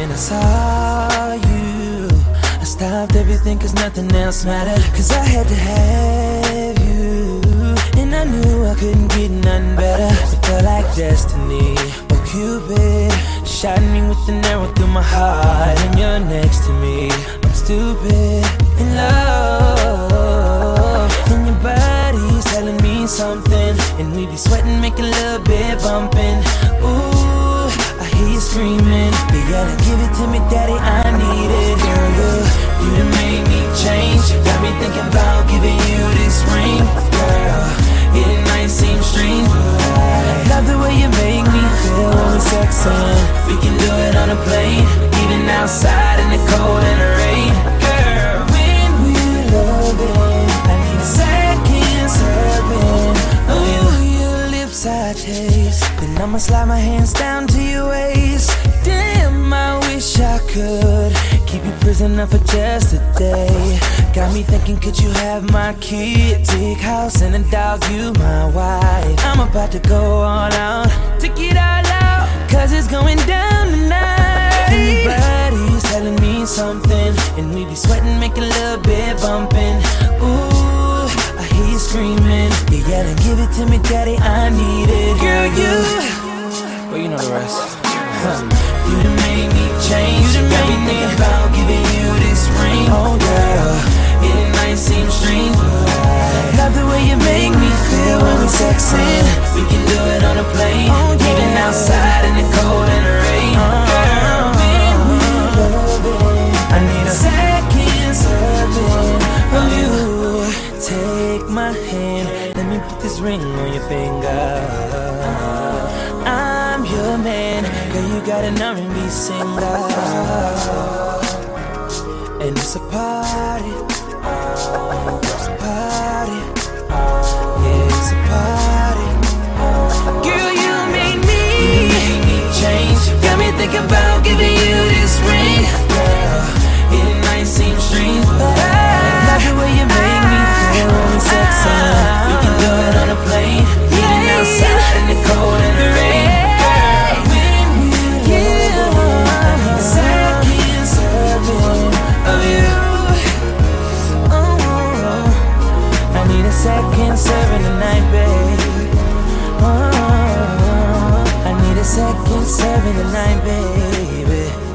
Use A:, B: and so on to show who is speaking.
A: when I saw you, I stopped everything cause nothing else mattered. Cause I had to have you, and I knew I couldn't get none better. It felt like destiny. Oh Cupid, shot me with an arrow through my heart, and you're next to me. I'm stupid in love, and your body's telling me something, and we be sweating, making a little bit bumping. Ooh, I hear you screaming, but yeah, give it to me, daddy, I need it. Girl, you done made me change. Got me thinking about giving you this ring. Girl, it might seem strange, but love the way you make me feel when we're sexing. We can do it on a plane, even outside in the cold and the rain. Girl, when we're loving, I need a second serving. Oh, your lips I taste, then I'ma slide my hands down to your waist. Damn, I wish I could keep you prisoner for just a day. Got me thinking, could you have my kid? Big house and a dog, you my wife. I'm about to go all out to get all out, cause it's going down tonight. And your body's telling me something, and we be sweating, making a little bit bumping. Ooh, I hear you screaming, yeah, yelling, give it to me, daddy, I need it. Girl, well, you know the rest. You done made me change. You done made me think about giving you this ring. Oh girl, it might seem strange, but love the way you make me feel when we're sexing. We can do it on a plane, even outside in the cold and the rain. Girl, when we're loving, I need a second serving of you. Take my hand, let me put this ring on your finger. I'm your man, girl, you got an R&B singer. And it's a party, it's a party, yeah, it's a party. Girl, you made me change. Got me thinking about giving you this ring. Girl, it might seem strange, but I love the way you make me feel when we're sexing. We can do it on a plane, even outside in the cold and the rain. Second serving tonight, babe. Oh, I need a second serving tonight, baby.